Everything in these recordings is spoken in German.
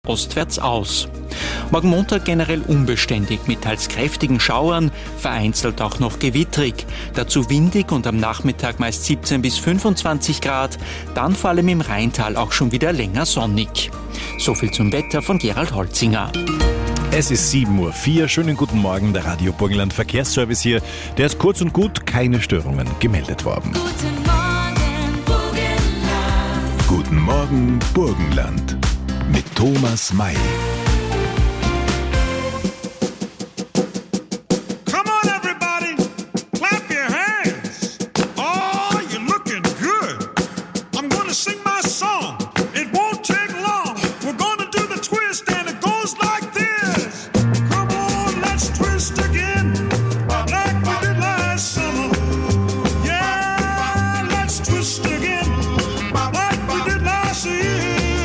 ostwärts aus. Morgen Montag generell unbeständig mit teils kräftigen Schauern, vereinzelt auch noch gewittrig. Dazu windig und am Nachmittag meist 17 bis 25 Grad, dann vor allem im Rheintal auch schon wieder länger sonnig. Soviel zum Wetter von Gerald Holzinger. Es ist 7:04 Uhr. Schönen guten Morgen, der Radio Burgenland Verkehrsservice hier. Der ist kurz und gut, keine Störungen gemeldet worden. Guten Morgen, Burgenland. Guten Morgen, Burgenland. Mit Thomas May. Come on, everybody, clap your hands. Oh, you're looking good. I'm gonna sing my song. It won't take long. We're gonna do the twist, and it goes like this. Come on, let's twist again, like we did last summer. Yeah, let's twist again, like we did last year.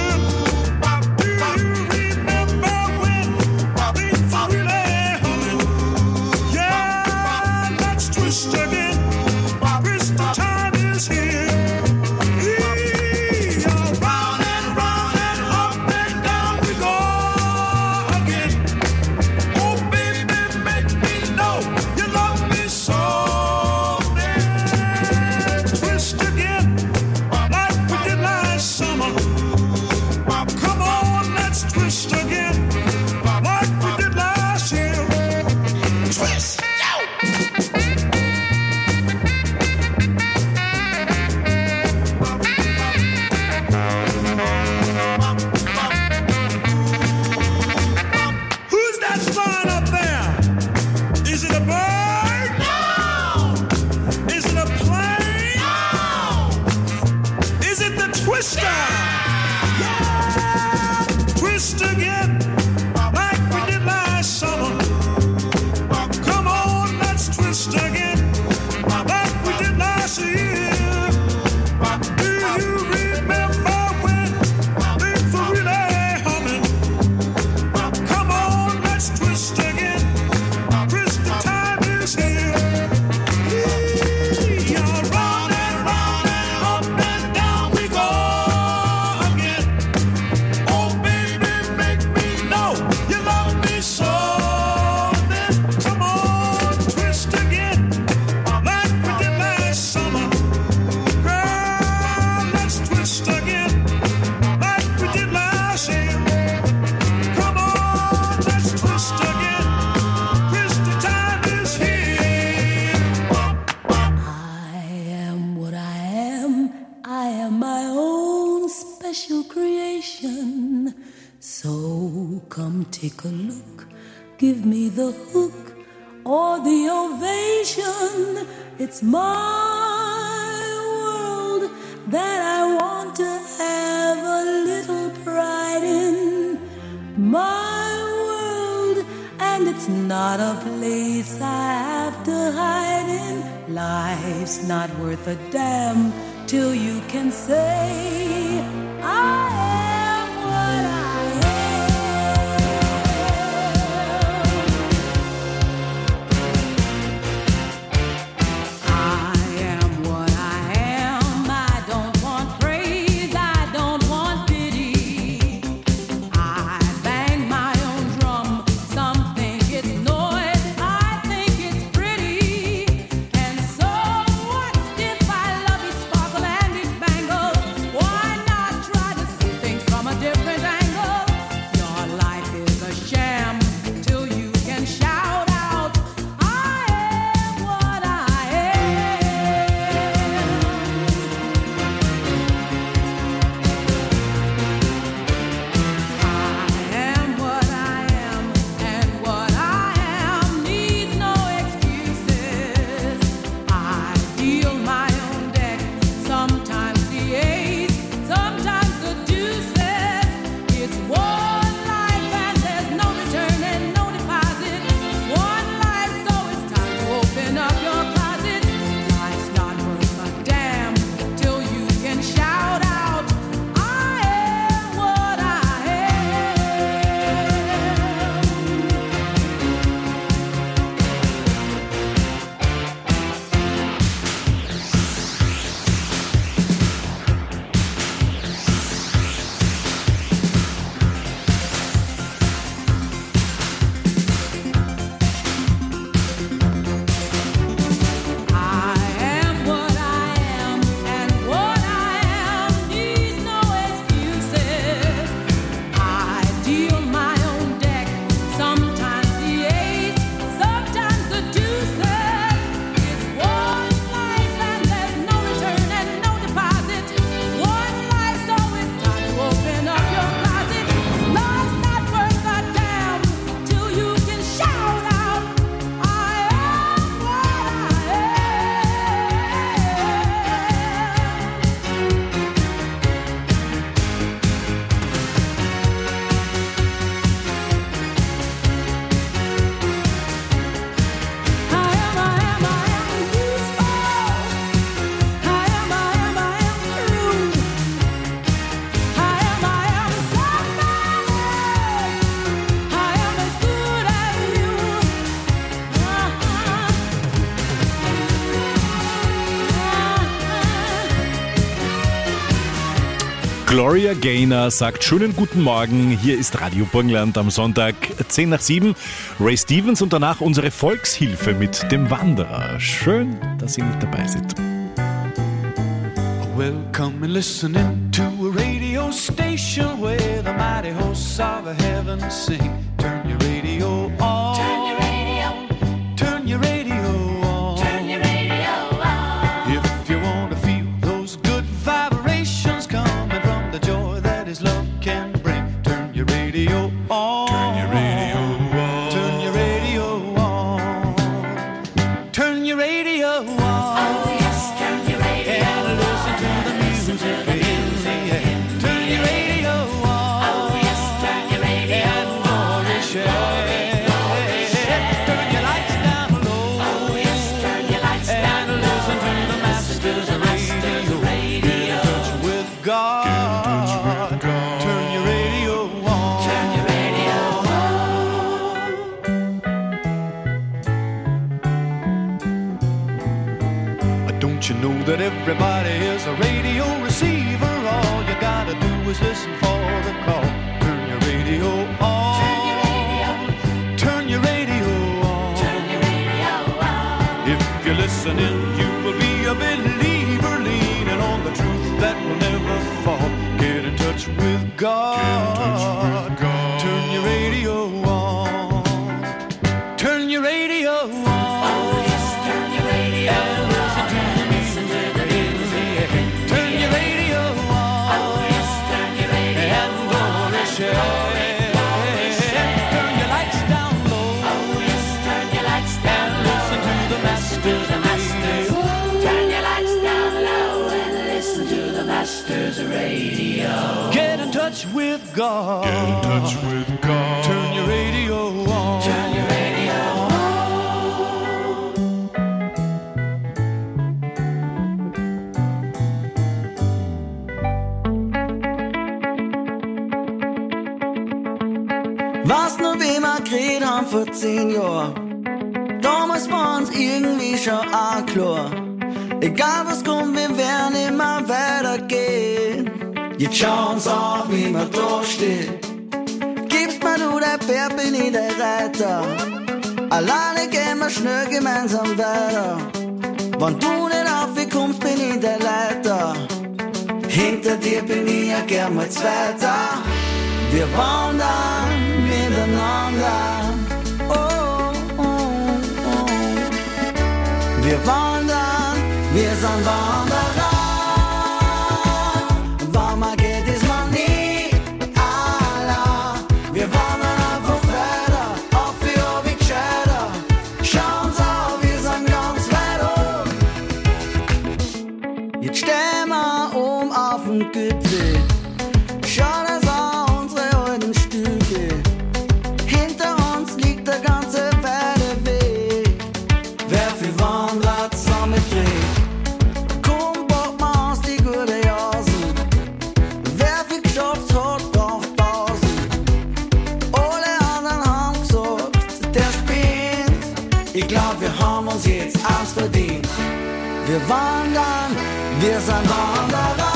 Take a look, give me the hook or the ovation. It's my world that I want to have a little pride in. My world, and it's not a place I have to hide in. Life's not worth a damn till you can say I am what I am. Why Gloria Gaynor sagt schönen guten Morgen. Hier ist Radio Burgenland am Sonntag 6:10. Ray Stevens und danach unsere Volkshilfe mit dem Wanderer. Schön, dass Sie mit dabei sind. Welcome and listening to a radio station where the mighty hosts of heaven sing. Turn your radio on. Turn your radio. Turn your radio on. Turn your radio on. If you want to feel those good vibrations coming from the joy that His love can bring, turn your radio on. Turn your radio on. Turn your radio on. Turn your radio on. Oh yes, turn your radio on. And listen to the music in the air. Turn your radio on. Oh yes, turn your radio on. And glory share. Turn your lights down low. Oh yes, turn your lights down low. And listen to the Master's radio. Get in touch with God. Turn your radio on. Turn your radio on. Don't you know that everybody is a radio receiver? All you gotta do is listen for the call. Turn your radio on. Turn your radio. Turn your radio on. Turn your radio on. If you're listening, you will be a believer, leaning on the truth that will never fall. Get in touch with God. Turn your radio on. Turn your radio on. Oh yes, turn your radio on. And listen to the music in the air. Turn your radio on. Oh yes, turn your radio on. And glory share. Turn your lights down low. Oh yes, turn your lights down low. And listen to the Master's radio. Turn your lights down low and listen to the Master's radio. Get in touch with God. Get in touch with God. Turn your radio on. Turn your radio on. Was nur wie wir geredet haben vor 10 Jahren. Damals war uns irgendwie schon auch klar. Egal was kommt, wir werden immer weitergehen. Jetzt schau uns an, wie wir da stehen. Gibst mir du dein Pferd, bin ich der Reiter. Alleine gehen wir schnell gemeinsam weiter. Wenn du nicht aufkommst, bin ich der Leiter. Hinter dir bin ich ja gern mal Zweiter. Wir wandern miteinander. Oh, oh, oh. Wir wandern, wir sind Wanderer. Wann man geht, ist man nie allein. Wir wandern einfach weiter, auf wie oben gescheiter. Schau uns an, wir sind ganz weit oben. Jetzt stehen wir oben auf dem Gipfel. Schau das an, unsere alten Stücke. Hinter uns liegt der ganze weite Weg. Wer viel wandert, zusammen trägt. Komm, bock mal aus die gute Jasen. Wer viel geschafft hat, braucht Pausen. Alle anderen haben gesagt, der spinnt. Ich glaub, wir haben uns jetzt eins verdient. Wir wandern, wir sind Wanderer.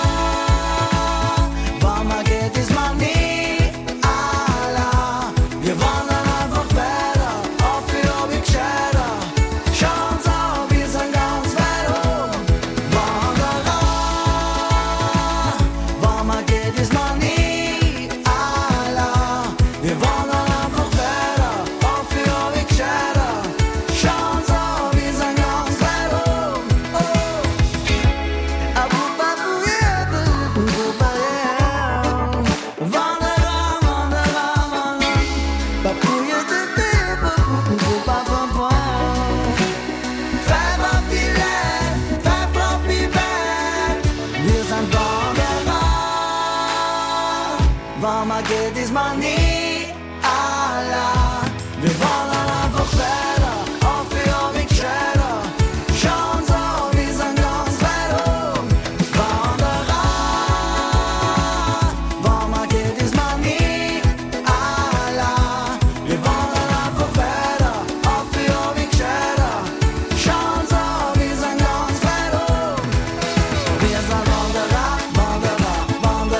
Wann man geht, ist man nie allein. Wir wandern einfach weiter, auf wie oben gescheiter. Schau uns an, wir sind ganz weit oben. Wanderer. Wann man geht, ist man nie allein. Wir wandern einfach weiter, auf wie oben gescheiter. Schau uns an, wir sind ganz weit oben. Oh. Wann man geht, ist man nie allein. Wir wandern einfach weiter, auf wie oben gescheiter. Schau uns an, wir sind ganz weit oben. Wanderer. Wann man geht, ist man nie allein. Wir wandern einfach weiter, auf wie oben gescheiter. Schau uns an, wir sind ganz weit oben. Wir sind Wanderer, Wanderer, Wanderer.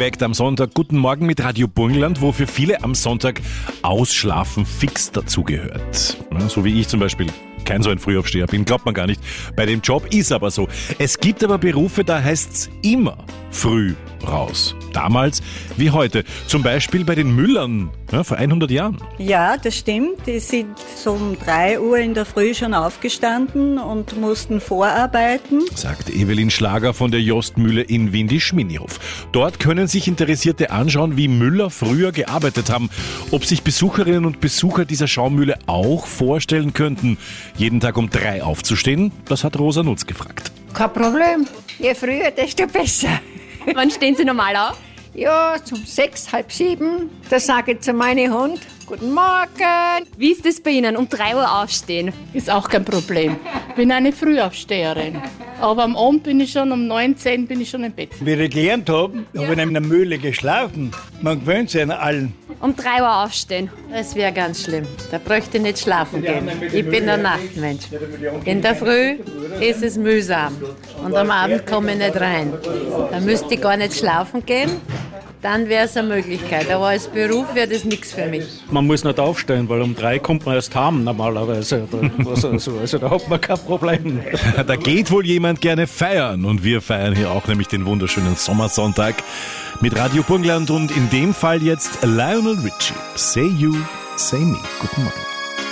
Aufgeweckt am Sonntag. Guten Morgen mit Radio Burgenland, wo für viele am Sonntag Ausschlafen fix dazugehört. Ja, so wie ich zum Beispiel kein so ein Frühaufsteher bin, glaubt man gar nicht. Bei dem Job ist aber so. Es gibt aber Berufe, da heißt's immer früh raus. Damals wie heute. Zum Beispiel bei den Müllern, ja, vor 100 Jahren. Ja, das stimmt. Die sind so um 3 Uhr in der Früh schon aufgestanden und mussten vorarbeiten. Sagt Evelyn Schlager von der Jostmühle in Windischminnihof. Dort können sich Interessierte anschauen, wie Müller früher gearbeitet haben. Ob sich Besucherinnen und Besucher dieser Schaumühle auch vorstellen könnten, jeden Tag um 3 aufzustehen, das hat Rosa Nutz gefragt. Kein Problem. Je früher, desto besser. Wann stehen Sie normal auf? Ja, um 6, halb 7. Da sage ich zu meinem Hund, guten Morgen. Wie ist das bei Ihnen, um 3 Uhr aufstehen? Ist auch kein Problem. Bin eine Frühaufsteherin. Aber am Abend bin ich schon um 9, 10 bin ich schon im Bett. Wie ich gelernt habe, habe ich in einer Mühle geschlafen. Man gewöhnt sich an allen. Um 3 Uhr aufstehen. Das wäre ganz schlimm. Da bräuchte ich nicht schlafen gehen. Ich bin ein Nachtmensch. In der Früh ist es mühsam. Und am Abend komme ich nicht rein. Da müsste ich gar nicht schlafen gehen. Dann wäre es eine Möglichkeit. Aber als Beruf wäre das nichts für mich. Man muss nicht aufstehen, weil um 3 kommt man erst heim normalerweise. Also da hat man kein Problem. Da geht wohl jemand gerne feiern. Und wir feiern hier auch nämlich den wunderschönen Sommersonntag mit Radio Burgenland und in dem Fall jetzt Lionel Richie. Say You, Say Me. Guten Morgen.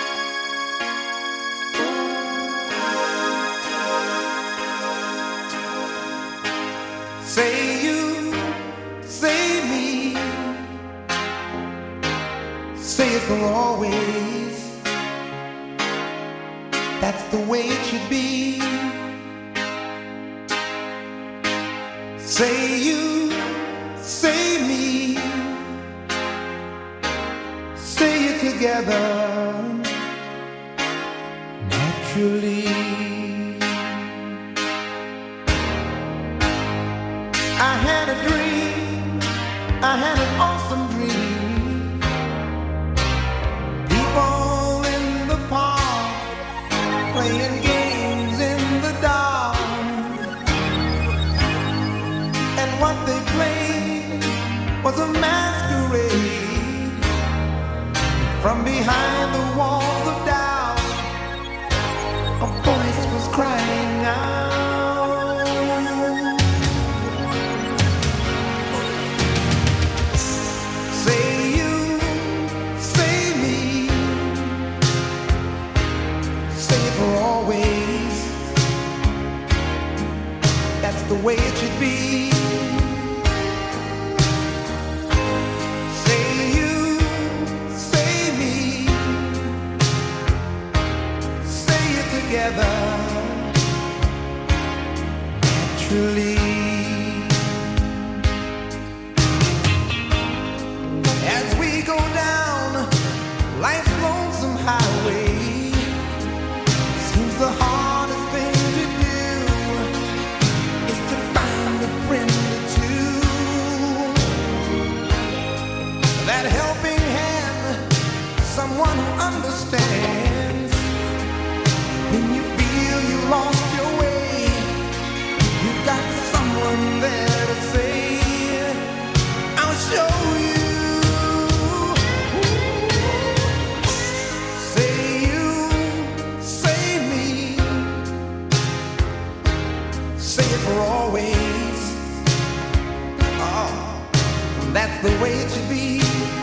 Say you, say me, say it for always. That's the way it should be. Say you, say me, say it together naturally. I had a dream, I had an awesome dream. People in the park playing games in the dark. And what they played was a masquerade. From behind the walls of doubt, a voice was crying out. The way it should be. Say you, say me, say it together naturally. As we go down life's lonesome highway, seems the hardest thing to do is to find a friend or two. That helping hand, someone who understands. When you feel you lost your way, you got someone there to say, I'll show you. Say you, say me, say it for always. Oh, that's the way it should be.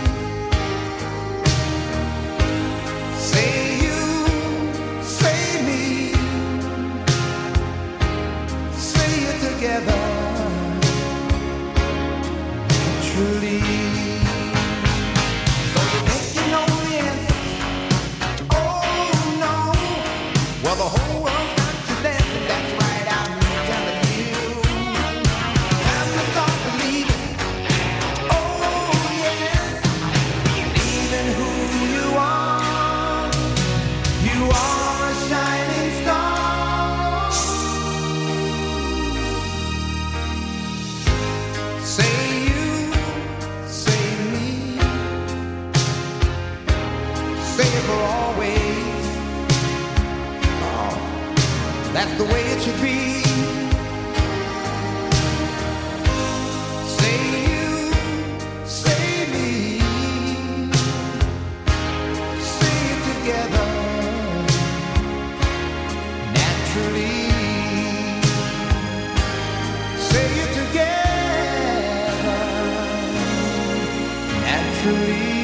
Say you, say me, say it together naturally. So you think you know the answer? Oh no, well the whole world's got you dancing. That's right, I'm telling you. Time to start believing. Oh yes, believe in who you are. You are a shining star. Say you, say me, say it for always. Oh, that's the way it should be. Say you, leave.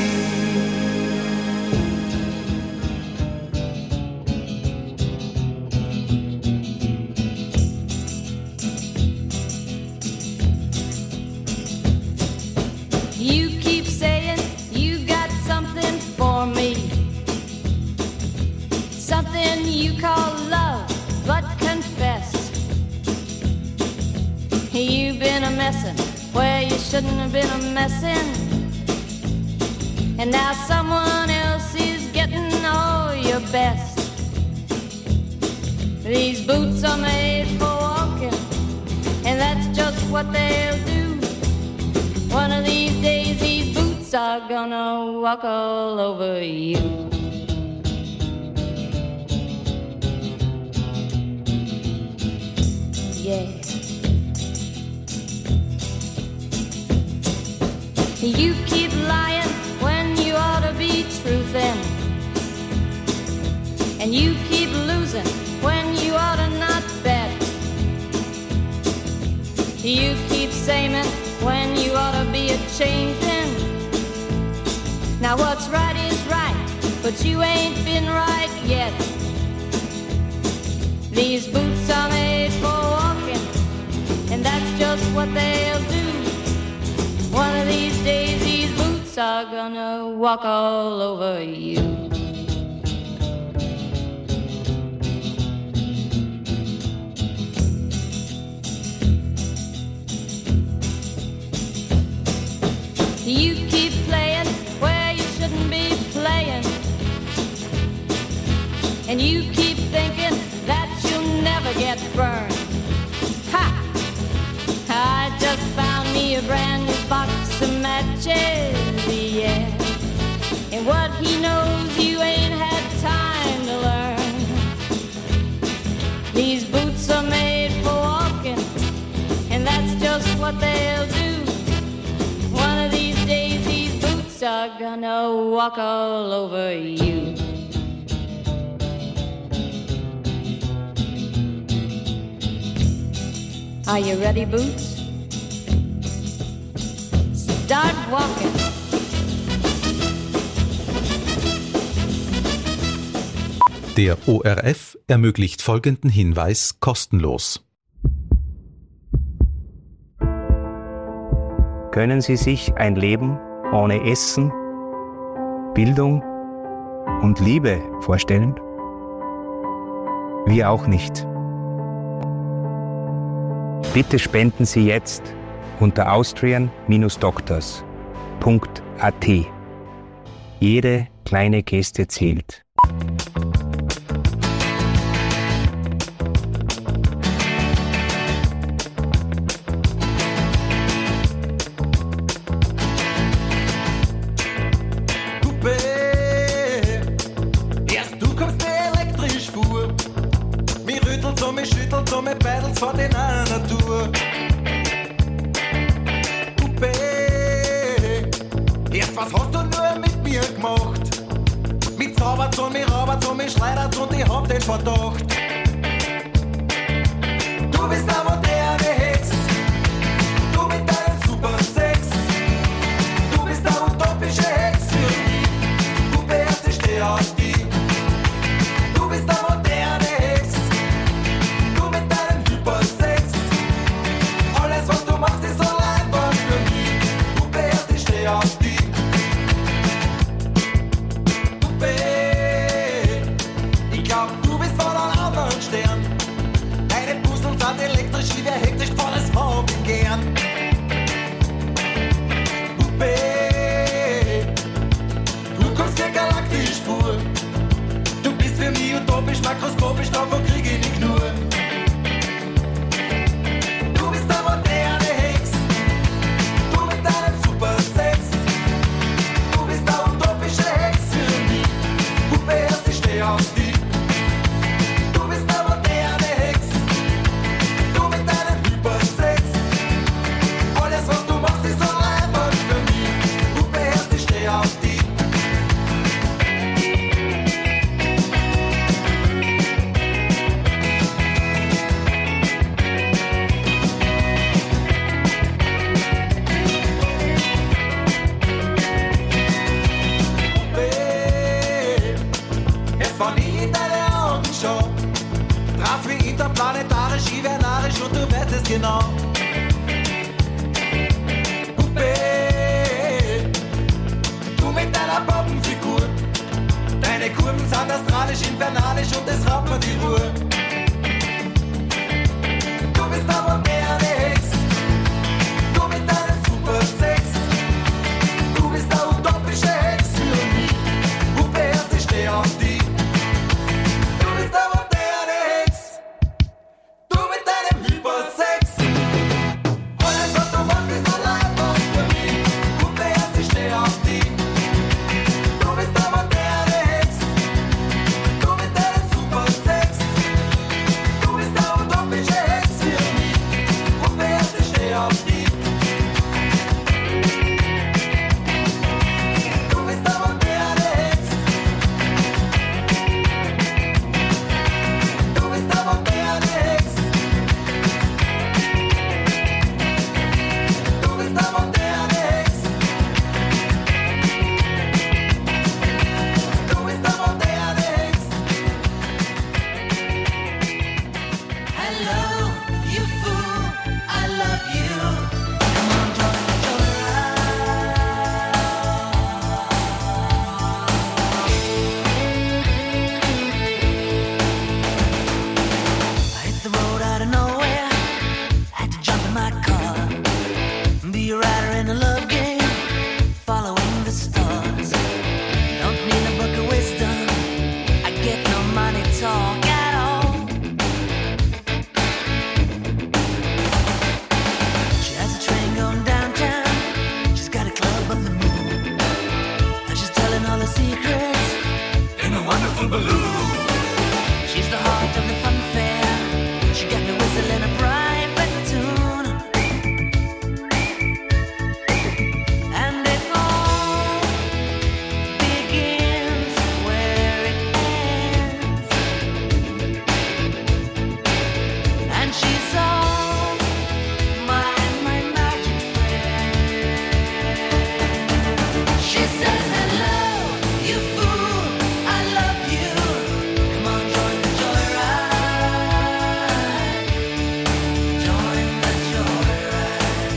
You keep saying you got something for me, something you call love, but confess you've been a messin' where you shouldn't have been a messin', and now someone else is getting all your best. These boots are made for walking, and that's just what they'll do. One of these days these boots are gonna walk all over you. Yeah. You keep lying when you ought to be truthin', and you keep losing when you ought to not bet. You keep saying when you ought to be a-changin'. Now what's right is right, but you ain't been right yet. These boots are made for walking, and that's just what they'll do. One of these days these boots are gonna walk all over you. You keep playing where you shouldn't be playing, and you keep thinking that you'll never get burned. Ha! I just found me a brand new box of matches, yeah. And what he knows you ain't had time to learn. These boots are made for walking, and that's just what they'll do. One of these days these boots are gonna walk all over you. Are you ready, Boots? Start walking. Der ORF ermöglicht folgenden Hinweis kostenlos. Können Sie sich ein Leben ohne Essen, Bildung und Liebe vorstellen? Wir auch nicht. Bitte spenden Sie jetzt unter austrian-doctors.at. Jede kleine Geste zählt. Von der Natur. Puppe, erst was hast du nur mit mir gemacht? Mit Zauberzahn, mit Rauberzahn, mit Schleiderzahn, ich hab den Verdacht. Du bist eine moderne Hex, du mit deinem Supersex. Du bist eine utopische Hex für mich, Puppe, erst ich steh auf dich. Du bist eine moderne Hex, du mit deinem Hypersex. Alles was du machst ist so einfach für mich, Puppe, erst ich steh auf dich. Puppe, ich glaub du bist von einem anderen Stern. Deine Puzzle sind elektrisch, wie wer hektisch volles Mobbing gern. Puppe, du kommst mir galaktisch vor. Du bist für mich utopisch, makroskopisch, davon krieg ich nicht nur. Du bist eine moderne Hex, du mit deinem Supersex. Du bist eine utopische Hex für mich, Puppe, erst ich steh auf dich. Du bist eine moderne Hex, du mit deinem Hypersex. Alles was du machst ist so einfach für mich, Puppe, erst ich steh auf dich. das raubt mir die Ruhe. Du bist eine moderne Hex, du mit deinem Supersex. Du bist eine utopische Hex für mich, Hupe erst, ich steh auf die. Du bist eine moderne Hex, du mit deinem Hypersex. Alles was du machst ist allein und für mich, Hupe erst, ich steh auf die. Du bist eine moderne Hex, du mit deinem Supersex. Du bist eine utopische Hex für mich, Hupe erst, ich steh auf die. Du bist eine moderne Hex, du bist eine moderne Hex, du bist eine moderne Hex, du bist eine moderne Hex. Hello, you fool, I love you. Come on, join the I hit the road out of nowhere, had to jump in my car, be a rider in a love game, following the stars. Don't need a book of wisdom, I get no money talk at all. She has a train going downtown, she's got a club on the moon, and she's telling all her secrets in a wonderful balloon. She's the heart of the fun fair, she got me whistling a private tune. And it all begins where it ends, and she's all my magic friend. She says hello, you fool, I love you. Come on, join the joyride. Join the joyride.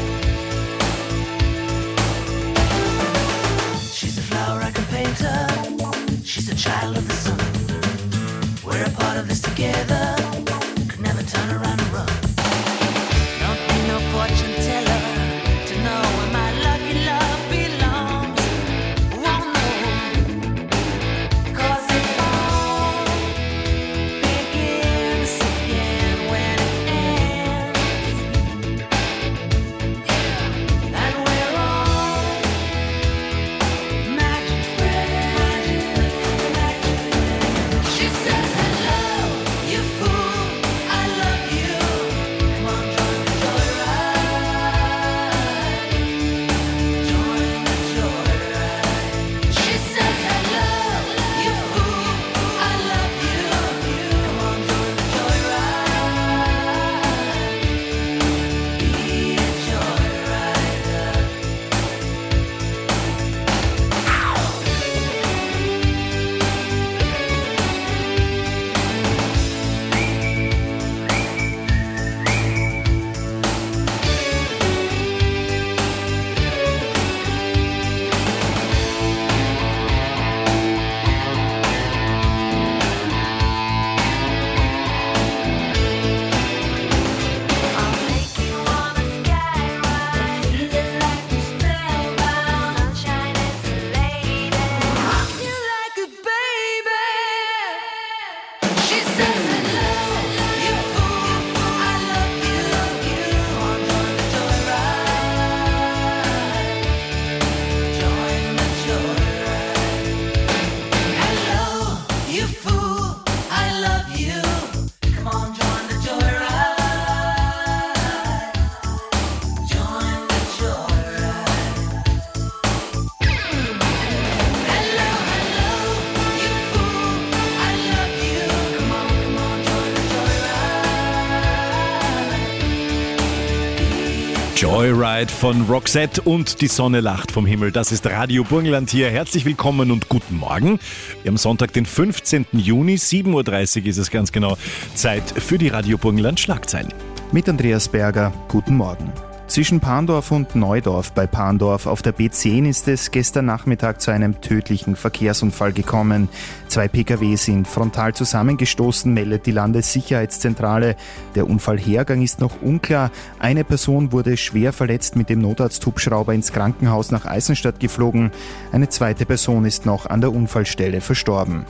She's a flower I can paint her. She's a child of the sun. We're a part of this together. Could never turn around and run. Don't need no fortune teller to know where my lucky love belongs. Won't know, 'cause it all begins again when it ends. And we're all magic friends. She says hello, you fool, I love you. Come on, join the joyride. Join the joyride. She says hello, you fool, I love you. Come on, join the joyride. Be a joyrider. I'll take you on a sky ride, feeling like you're spellbound. Sunshine is a lady, hugs you like a baby. She says hello, you fool, I love you. Come on, join the joyride. Join the joyride. Hello, you fool, I love you. Come on, join the joyride. Join the joyride. Hello, hello, you fool, I love you. Come on, join the joyride. Joyride von Roxette und die Sonne lacht vom Himmel. Das ist Radio Burgenland hier. Herzlich willkommen und guten Morgen. Wir haben Sonntag, den 15. Juni, 7.30 Uhr ist es ganz genau. Zeit für die Radio Burgenland Schlagzeilen. Mit Andreas Berger, guten Morgen. Zwischen Parndorf und Neudorf bei Parndorf auf der B10 ist es gestern Nachmittag zu einem tödlichen Verkehrsunfall gekommen. 2 Pkw sind frontal zusammengestoßen, meldet die Landessicherheitszentrale. Der Unfallhergang ist noch unklar. Eine Person wurde schwer verletzt mit dem Notarzthubschrauber ins Krankenhaus nach Eisenstadt geflogen. Eine zweite Person ist noch an der Unfallstelle verstorben.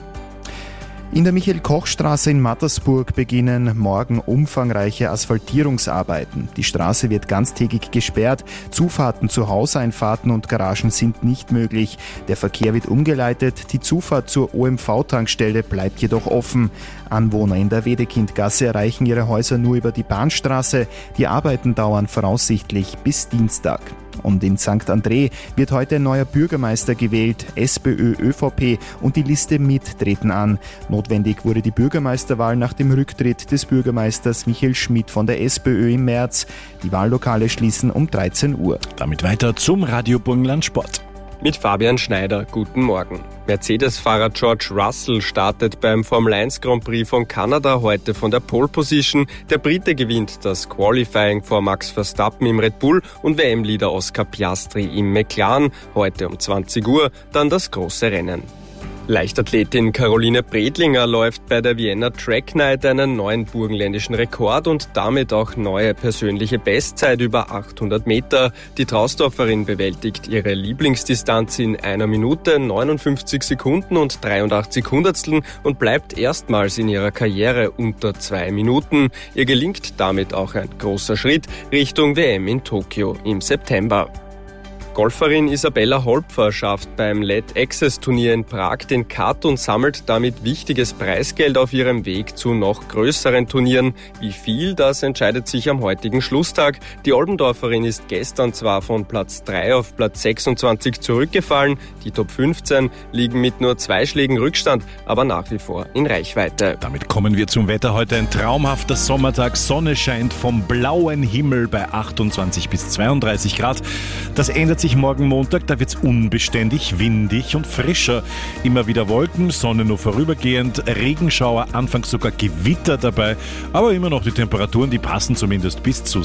In der Michael-Koch-Straße in Mattersburg beginnen morgen umfangreiche Asphaltierungsarbeiten. Die Straße wird ganztägig gesperrt. Zufahrten zu Hauseinfahrten und Garagen sind nicht möglich. Der Verkehr wird umgeleitet. Die Zufahrt zur OMV-Tankstelle bleibt jedoch offen. Anwohner in der Wedekindgasse erreichen ihre Häuser nur über die Bahnstraße. Die Arbeiten dauern voraussichtlich bis Dienstag. Und in St. André wird heute ein neuer Bürgermeister gewählt. SPÖ, ÖVP und die Liste MIT treten an. Notwendig wurde die Bürgermeisterwahl nach dem Rücktritt des Bürgermeisters Michael Schmidt von der SPÖ im März. Die Wahllokale schließen um 13 Uhr. Damit weiter zum Radio Burgenland Sport. Mit Fabian Schneider, guten Morgen. Mercedes-Fahrer George Russell startet beim Formel 1 Grand Prix von Kanada heute von der Pole Position. Der Brite gewinnt das Qualifying vor Max Verstappen im Red Bull und WM-Leader Oscar Piastri im McLaren. Heute um 20 Uhr dann das große Rennen. Leichtathletin Caroline Bredlinger läuft bei der Vienna Track Night einen neuen burgenländischen Rekord und damit auch neue persönliche Bestzeit über 800 Meter. Die Trausdorferin bewältigt ihre Lieblingsdistanz in 1 Minute, 59 Sekunden und 83 Hundertsteln und bleibt erstmals in ihrer Karriere unter 2 Minuten. Ihr gelingt damit auch ein großer Schritt Richtung WM in Tokio im September. Golferin Isabella Holpfer schafft beim LED Access Turnier in Prag den Cut und sammelt damit wichtiges Preisgeld auf ihrem Weg zu noch größeren Turnieren. Wie viel, das entscheidet sich am heutigen Schlusstag. Die Oldendorferin ist gestern zwar von Platz 3 auf Platz 26 zurückgefallen. Die Top 15 liegen mit nur 2 Schlägen Rückstand, aber nach wie vor in Reichweite. Damit kommen wir zum Wetter. Heute ein traumhafter Sommertag. Sonne scheint vom blauen Himmel bei 28 bis 32 Grad. Das ändert sich morgen Montag, da wird's unbeständig, windig und frischer. Immer wieder Wolken, Sonne nur vorübergehend, Regenschauer, anfangs sogar Gewitter dabei, aber immer noch die Temperaturen, die passen zumindest bis zu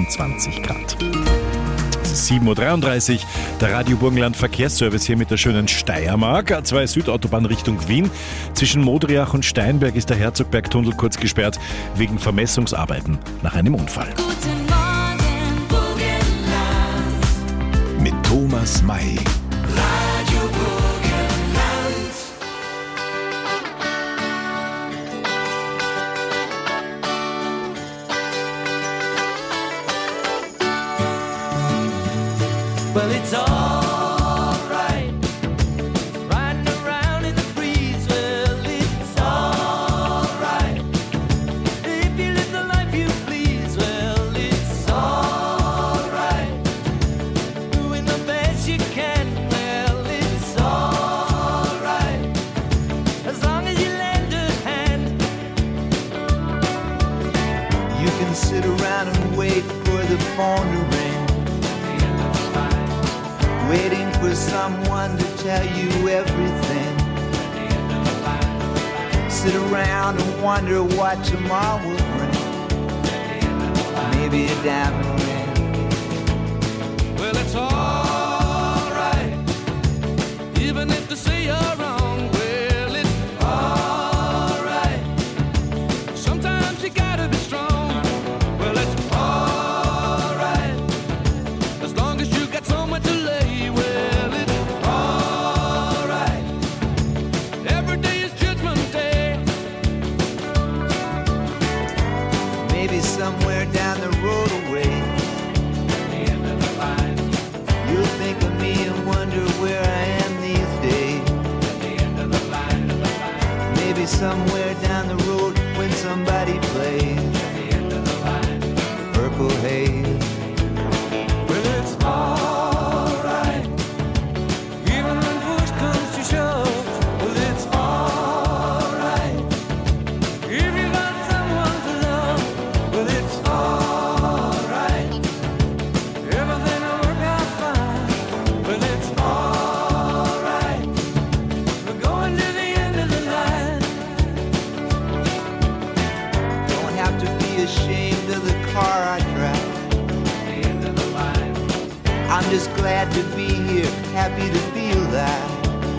26 Grad. 7.33 Uhr, der Radio Burgenland Verkehrsservice hier mit der schönen Steiermark. A2 Südautobahn Richtung Wien. Zwischen Modriach und Steinberg ist der Herzogbergtunnel kurz gesperrt wegen Vermessungsarbeiten nach einem Unfall. Mit Thomas May. Radio Burgenland. Well, it's all right. Riding around in the breeze. Well, it's all right. If you live the life you please. Well, it's all right. Doing the best you can. Well, it's all right. As long as you lend a hand. You can sit around and wait for the phone to ring. Waiting for someone to tell you everything. Sit around and wonder what tomorrow will bring. Maybe a diamond ring. Well, it's all right. Even if they say you're wrong. Well, it's all right. Sometimes you gotta be strong. Well, it's all right. As long as you got somewhere to lay. Well, it's all right. Every day is Judgment Day. Maybe somewhere down the road away. At the end of the line. You'll think of me and wonder where I am these days. At the end of the line. Maybe somewhere down the road when somebody plays. At the end of the line. Purple haze. Well, it's all right. Even when push comes to shove. Well, it's all right. If you got someone to love. Well, it's all right. Everything will work out fine. Well, it's all right. We're going to the end of the line. side.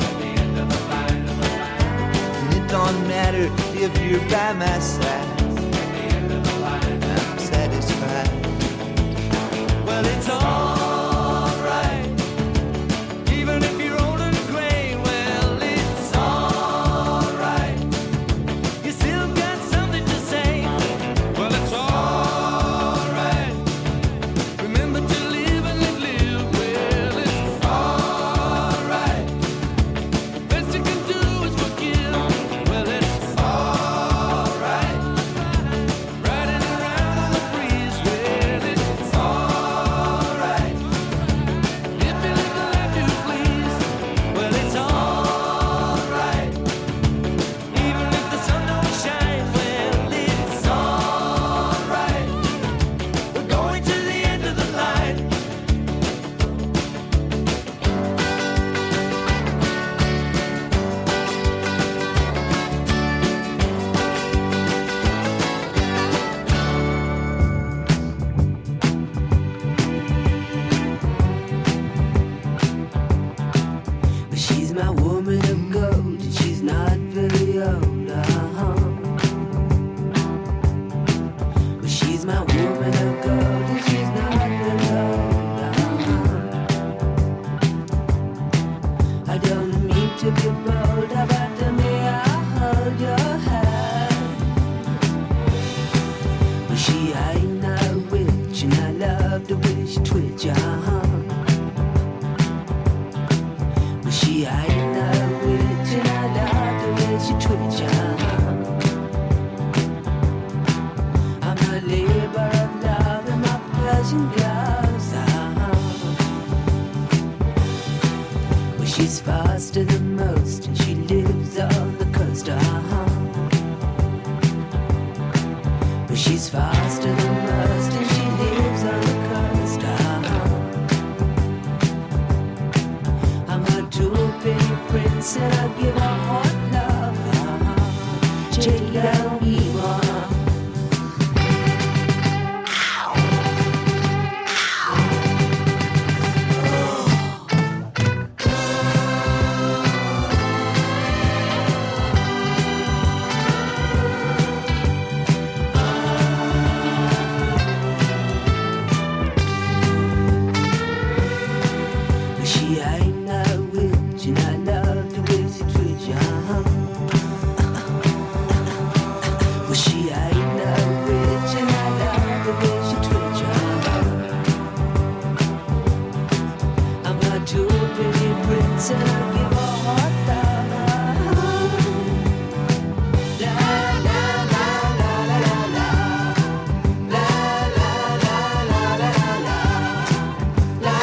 And it don't matter if you're by my side. I'm satisfied. Well, it's alright, even if you're old and gray. Well, it's alright, you still got something to say. Well, it's alright, remember to live and live. Well, it's alright, best you can do is forgive. Well, it's alright, riding around in the breeze. Well, it's alright, if you live the life you please. Well, it's alright, even if the sun don't shine. Well, it's alright, we're going to the end of the line. But she's my woman of gold, and she's not very old. But she's my woman of gold, and she's not very old. I don't mean to be bold, but may I hold your hand? But she ain't no witch, and I love the way she twitch. But she ain't no witch, and I love the way she twitch. I'm a labor of love, and my Persian gloves. Well, she's faster than most, and she lives on the coast. But she's faster than most, and she lives on the coast. I'm a two-penny prince, and I give her hot love. Take down evil. She ain't no witch, and I love the way she treats you. Well, she ain't no witch, and I love the way she treats you. I'm a two-penny prince, and I give her hot love. La la la la la la la la la la la la la.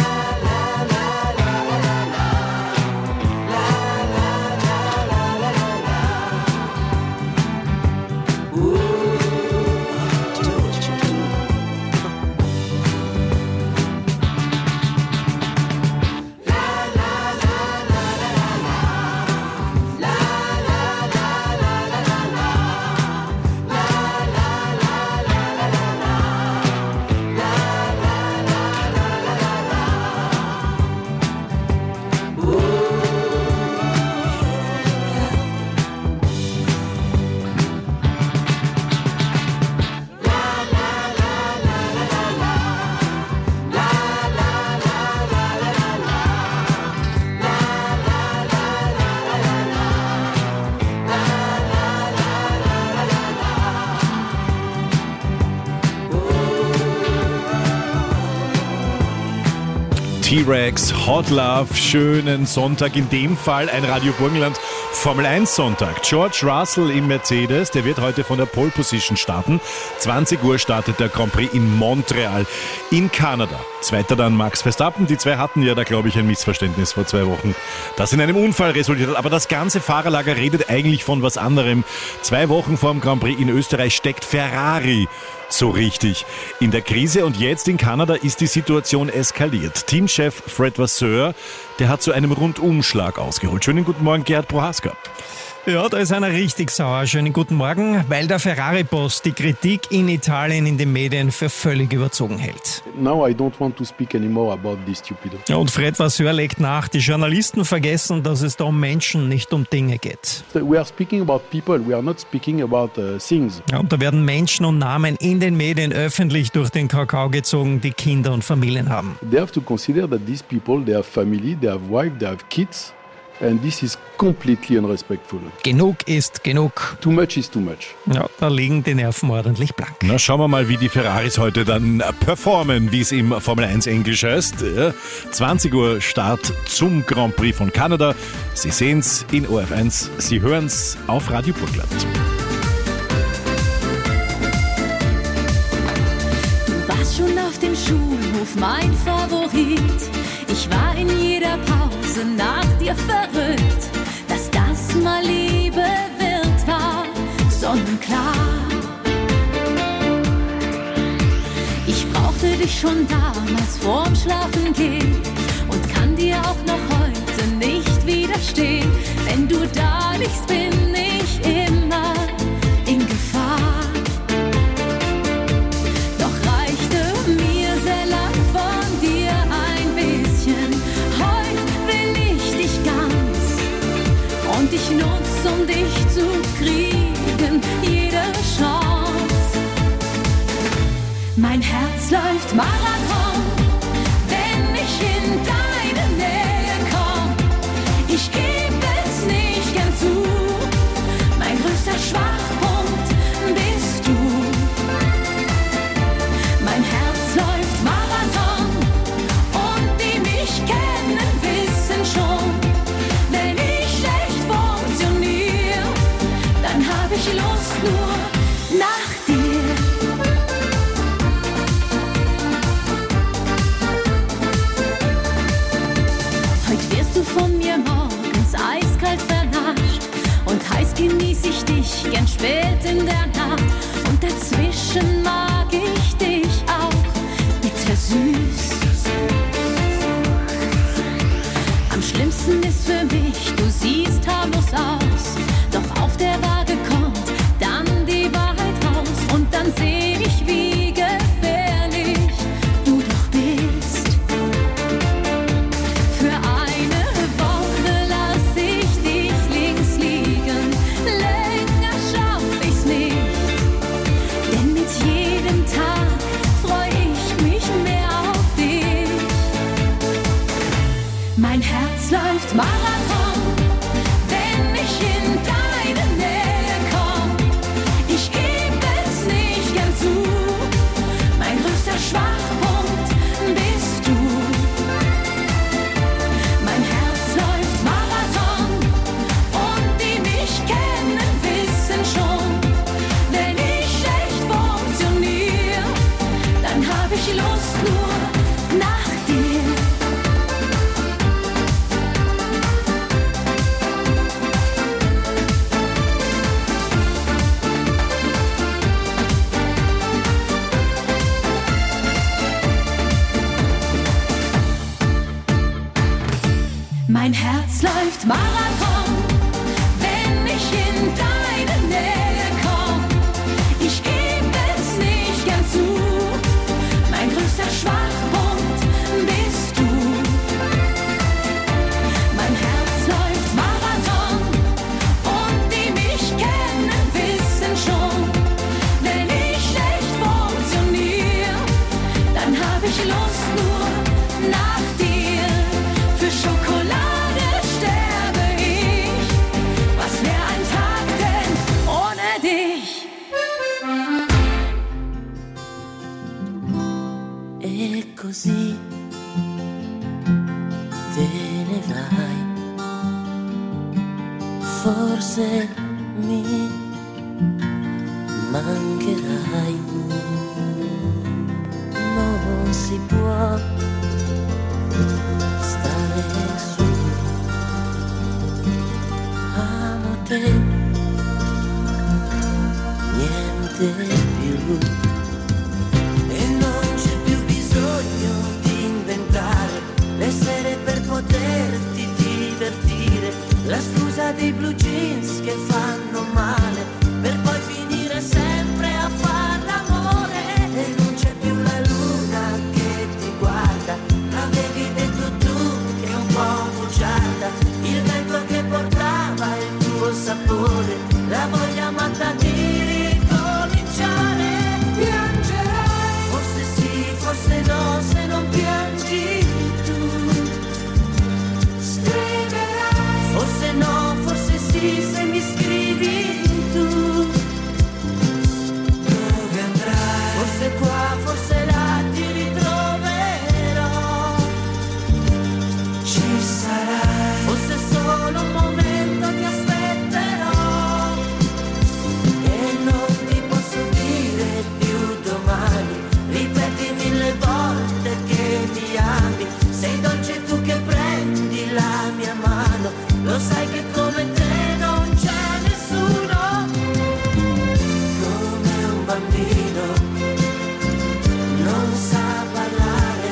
T-Rex, Hot Love, schönen Sonntag. In dem Fall ein Radio Burgenland Formel 1 Sonntag. George Russell im Mercedes, der wird heute von der Pole Position starten. 20 Uhr startet der Grand Prix in Montreal in Kanada. Zweiter dann Max Verstappen. Die zwei hatten ja da, glaube ich, ein Missverständnis vor 2 Wochen, das in einem Unfall resultiert hat. Aber das ganze Fahrerlager redet eigentlich von was anderem. 2 Wochen vor dem Grand Prix in Österreich steckt Ferrari so richtig in der Krise, und jetzt in Kanada ist die Situation eskaliert. Teamchef Fred Vasseur, der hat zu einem Rundumschlag ausgeholt. Schönen guten Morgen, Gerhard Prohaska. Ja, da ist einer richtig sauer. Schönen guten Morgen, weil der Ferrari-Boss die Kritik in Italien in den Medien für völlig überzogen hält. Now I don't want to speak anymore about this stupid. Ja, und Fred Vasseur legt nach, die Journalisten vergessen, dass es da um Menschen, nicht um Dinge geht. We are speaking about people, we are not speaking about things. Ja, und da werden Menschen und Namen in den Medien öffentlich durch den Kakao gezogen, die Kinder und Familien haben. They have to consider that these people, they have family, they have wife, they have kids. And this is completely unrespectful. Genug ist genug. Too much is too much. Ja, da liegen die Nerven ordentlich blank. Na, schauen wir mal, wie die Ferraris heute dann performen, wie es im Formel 1 Englisch heißt. 20 Uhr Start zum Grand Prix von Kanada. Sie sehen's in ORF1, Sie hören's auf Radio Burgenland. Du warst schon auf dem Schulhof mein Favorit. Ich war in jeder Pause nach dir verrückt. Dass das mal Liebe wird, war sonnenklar. Ich brauchte dich schon damals vorm Schlafengehen und kann dir auch noch heute nicht widerstehen. Wenn du da liegst, bin ich immer in Gefahr. Doch reichte mir sehr lang von dir ein bisschen. Heute will ich dich ganz und ich nutze, um dich zu kriegen, jede Chance. Mein Herz läuft Marathon, wenn ich in deine Nähe komm. Ich geb es nicht gern zu, mein größter Schwachpunkt bist du. Mein Herz läuft Marathon und die mich kennen, wissen schon, wenn ich schlecht funktioniere, dann hab ich Lust nur nach dir. Heute wirst du von mir morgens eiskalt vernascht und heiß genieß ich dich gern spät in der Nacht. Und dazwischen mag ich dich auch bittersüß. Am schlimmsten ist für mich, du siehst harmlos aus, doch auf der Waage kommt dann die Wahrheit raus. Und dann seh ich, wie gefährlich du doch bist. Für eine Woche lass ich dich links liegen, länger schaff ich's nicht. Denn mit jedem Tag freu ich mich mehr auf dich. Mein Herz läuft Marathon, wenn ich in deine Nähe komm. Ich geb es nicht gern zu, mein größter Schwachpunkt bist du. Mein Herz läuft Marathon und die mich kennen, wissen schon, wenn ich schlecht funktioniere, dann hab ich Lust nur nach dir. Mein Herz läuft Marathon, wenn ich in deine Nähe komm. Ich geb es nicht gern zu, mein größter Schwachpunkt bist du. Mein Herz läuft Marathon und die mich kennen, wissen schon, wenn ich schlecht funktioniere, dann hab ich Lust nur nach dir. Für Schokolade sterbe ich. Was wär ein Tag denn ohne dich? E così te ne vai. Forse mi mancherai. Non si può stare su. Amo te, niente più. E non c'è più bisogno di inventare le sere per poterti divertire. La scusa scusa dei blue jeans che fanno male, per poi finire sempre a far l'amore. E non c'è più la luna che ti guarda, l'avevi detto tu che è un po' bugiarda, il vento che portava il tuo sapore, la voglia matta di ricominciare. Piangerai, forse sì, forse no, se non piangi tu. Scriverai, forse no, forse sì, se mi scrivi tu. Dove andrai? Forse qua, forse là ti ritroverò. Ci sarai, forse solo un momento ti aspetterò. E non ti posso dire più domani, ripeti 1000 volte che mi ami. Sei dolce tu che prendi la mia mano, lo sai che come te non c'è nessuno. Come un bambino non sa parlare,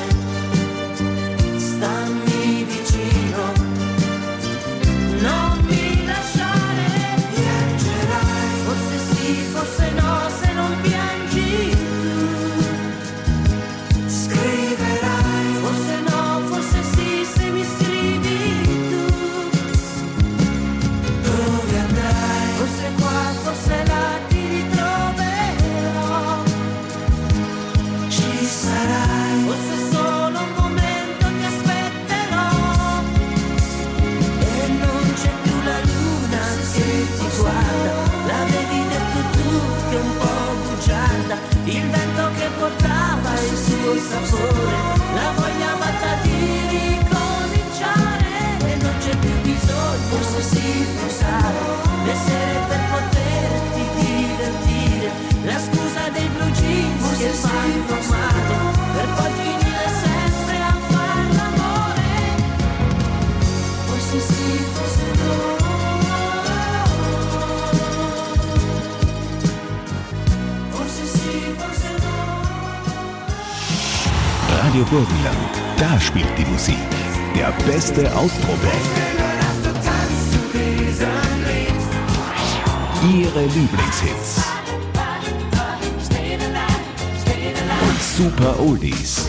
stammi vicino, non mi lasciare. Piangerai, forse sì, forse no, se non piangi tu. Scriverai, forse no, forse sì, se mi scrivi tu. Dove andrai? Forse qua, forse là ti ritroverò. Ci sarai, forse solo un momento ti aspetterò. E non c'è più la luna che ti guarda, l'avevi detto tu che è un po' bugiarda, il vento che portava il suo sapore, la voglia matta di ricominciare. E non c'è più bisogno, forse si può usare le sere per poterti divertire, la scusa dei blue jeans che fanno male, per poi finire sempre a far l'amore. Forse sì, forse no. Forse sì, forse no. Radio Burgenland, da spielt die Musik. Der beste Austro-Band. Ihre Lieblingshits. Und super Oldies.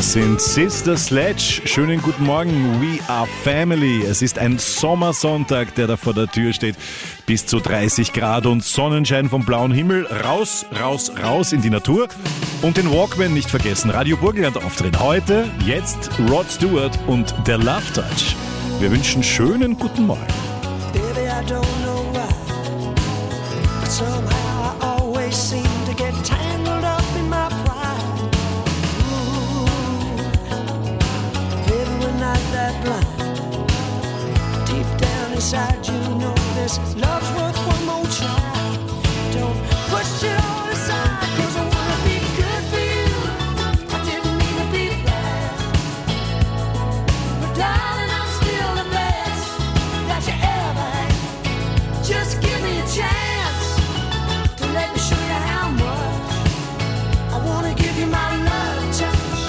Das sind Sister Sledge. Schönen guten Morgen. We are family. Es ist ein Sommersonntag, der da vor der Tür steht. Bis zu 30 Grad und Sonnenschein vom blauen Himmel. Raus, raus, raus in die Natur. Und den Walkman nicht vergessen. Radio Burgenland Auftritt. Heute, jetzt Rod Stewart und der Love Touch. Wir wünschen schönen guten Morgen. Baby, I don't know why, but somehow I always seem to get tangled up in my pride. Ooh, baby, we're not that blind. Deep down inside you know this love's worth one more try. Don't push it all aside, 'cause I wanna be good for you. I didn't mean to be bad, but darling, I'm still the best that you ever had. Just give me a chance to let me show you how much I wanna give you my love touch.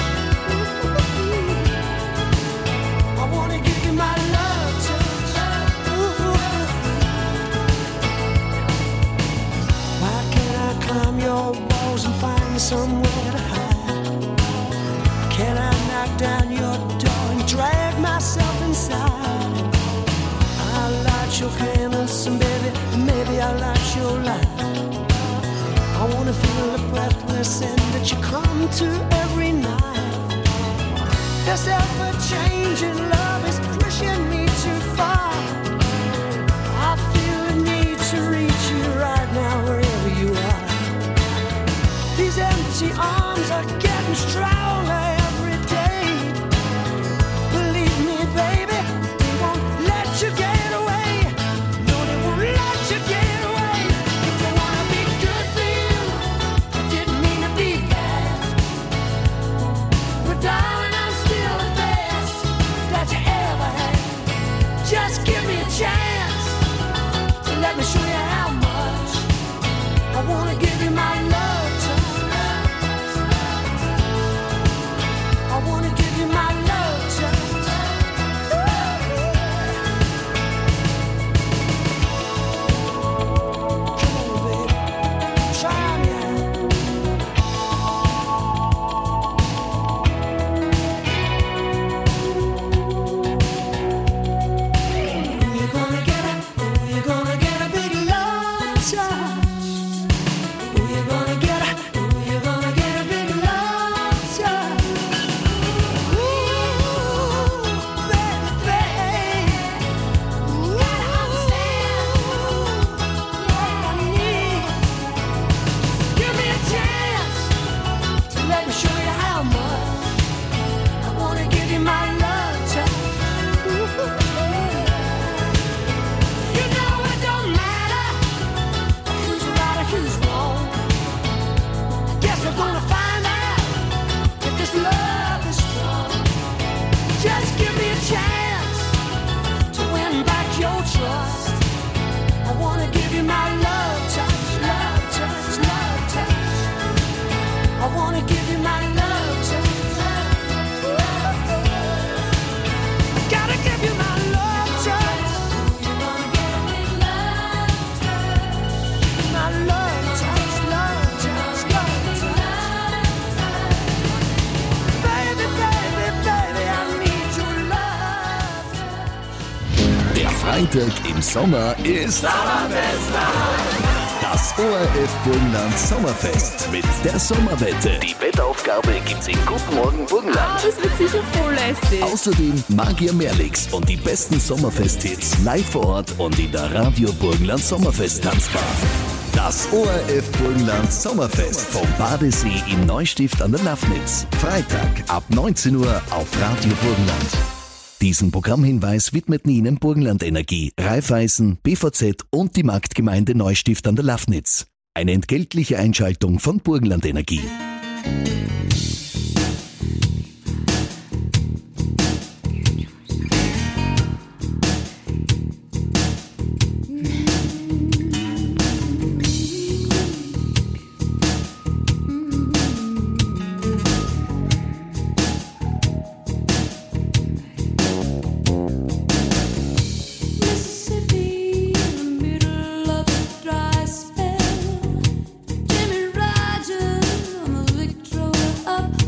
I wanna give you my love touch. Why can't I climb your walls and find somewhere to hide? Can I knock down your door and drag myself inside? I'll light your candles and baby, maybe I'll light your light. I wanna feel the breathless end that you come to every night. This ever-changing love is pushing me too far. I feel the need to reach you right now wherever you are. These empty arms are getting stronger every day. Believe me, baby, they won't let you get away. No, they won't let you get away. If they wanna be good for you, I didn't mean to be bad, but darling, I'm still the best that you ever had. Just give me a chance to let me show you how much I wanna give you my love touch. I wanna give you my love touch. Come on, baby, try me out. You're gonna get a, you're gonna get a big love touch. You're gonna get a, you're gonna get a big love touch. Ooh, baby, baby. You gotta understand what I need. Give me a chance to let me show you how much I wanna give you my love touch. You know it don't matter who's right or who's wrong. Guess we're gonna find out if this love is strong. Just give me a chance to win back your trust. I wanna give you my love touch, love touch, love touch. I wanna give you my love touch. Gotta give you my love touch. My love touch, love touch, love touch. Baby, baby, baby, I need your love. Der Freitag im Sommer ist das ORF Burgenland Sommerfest mit der Sommerwette. Die Wettaufgabe gibt's in Guten Morgen Burgenland. Das wird sicher voll lässig. Außerdem Magier Merlix und die besten Sommerfest-Hits live vor Ort und in der Radio Burgenland Sommerfest Tanzbar. Das ORF Burgenland Sommerfest vom Badesee in Neustift an der Lafnitz. Freitag ab 19 Uhr auf Radio Burgenland. Diesen Programmhinweis widmeten Ihnen Burgenland Energie, Raiffeisen, BVZ und die Marktgemeinde Neustift an der Lafnitz. Eine entgeltliche Einschaltung von Burgenland Energie. Mississippi, in the middle of a dry spell. Jimmy Rogers on the Victrola up.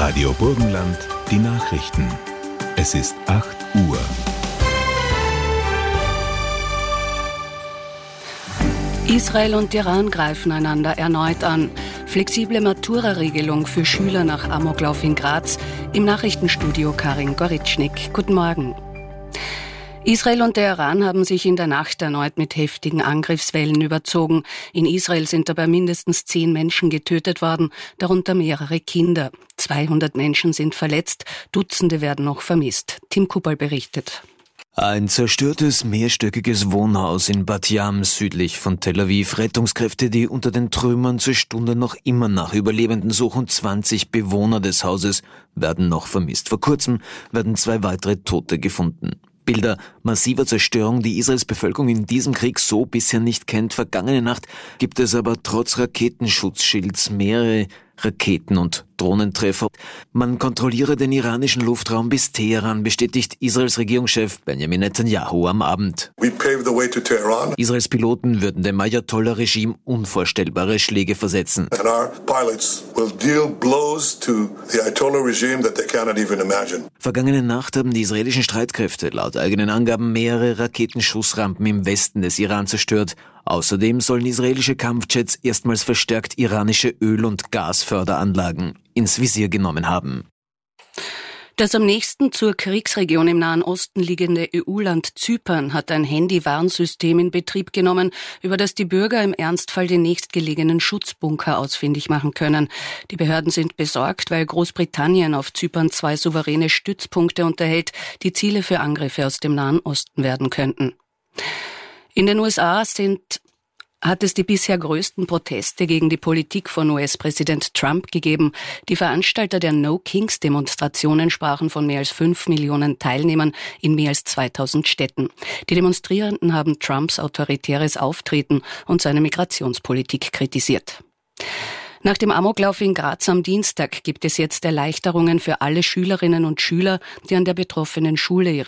Radio Burgenland, die Nachrichten. Es ist 8 Uhr. Israel und Iran greifen einander erneut an. Flexible Matura-Regelung für Schüler nach Amoklauf in Graz. Im Nachrichtenstudio Karin Goritschnik. Guten Morgen. Israel und der Iran haben sich in der Nacht erneut mit heftigen Angriffswellen überzogen. In Israel sind dabei mindestens 10 Menschen getötet worden, darunter mehrere Kinder. 200 Menschen sind verletzt, Dutzende werden noch vermisst. Tim Kuppel berichtet. Ein zerstörtes, mehrstöckiges Wohnhaus in Bat Yam südlich von Tel Aviv. Rettungskräfte, die unter den Trümmern zur Stunde noch immer nach Überlebenden suchen. 20 Bewohner des Hauses werden noch vermisst. Vor kurzem werden 2 weitere Tote gefunden. Bilder massiver Zerstörung, die Israels Bevölkerung in diesem Krieg so bisher nicht kennt. Vergangene Nacht gibt es aber trotz Raketenschutzschilds mehrere Raketen- und Drohnentreffer. Man kontrolliere den iranischen Luftraum bis Teheran, bestätigt Israels Regierungschef Benjamin Netanyahu am Abend. Israels Piloten würden dem Ayatollah-Regime unvorstellbare Schläge versetzen. And our pilots will deal blows to the Ayatollah regime that they cannot even imagine. Vergangene Nacht haben die israelischen Streitkräfte laut eigenen Angaben mehrere Raketenschussrampen im Westen des Iran zerstört. Außerdem sollen israelische Kampfjets erstmals verstärkt iranische Öl- und Gasförderanlagen ins Visier genommen haben. Das am nächsten zur Kriegsregion im Nahen Osten liegende EU-Land Zypern hat ein Handy-Warnsystem in Betrieb genommen, über das die Bürger im Ernstfall den nächstgelegenen Schutzbunker ausfindig machen können. Die Behörden sind besorgt, weil Großbritannien auf Zypern 2 souveräne Stützpunkte unterhält, die Ziele für Angriffe aus dem Nahen Osten werden könnten. In den USA hat es die bisher größten Proteste gegen die Politik von US-Präsident Trump gegeben. Die Veranstalter der No-Kings-Demonstrationen sprachen von mehr als 5 Millionen Teilnehmern in mehr als 2000 Städten. Die Demonstrierenden haben Trumps autoritäres Auftreten und seine Migrationspolitik kritisiert. Nach dem Amoklauf in Graz am Dienstag gibt es jetzt Erleichterungen für alle Schülerinnen und Schüler, die an der betroffenen Schule ihre